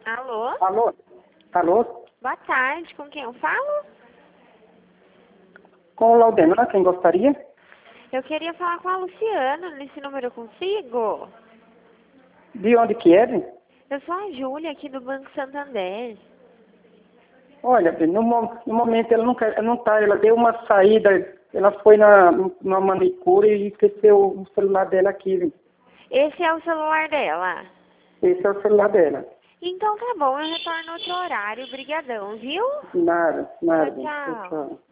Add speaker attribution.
Speaker 1: Alô?
Speaker 2: Alô? Alô?
Speaker 1: Boa tarde, com quem eu falo?
Speaker 2: Com o Laudemar, quem gostaria?
Speaker 1: Eu queria falar com a Luciana, nesse número eu consigo?
Speaker 2: De onde que é?
Speaker 1: Eu sou a Júlia, aqui do Banco Santander.
Speaker 2: Olha, bem, no momento ela não tá, ela deu uma saída, ela foi na manicure e esqueceu o celular dela aqui.
Speaker 1: Esse é o celular dela.
Speaker 2: Esse é o celular dela.
Speaker 1: Então tá bom, eu retorno outro horário. Brigadão, viu?
Speaker 2: Nada,
Speaker 1: Tchau,
Speaker 2: nada.
Speaker 1: tchau.
Speaker 2: Tchau.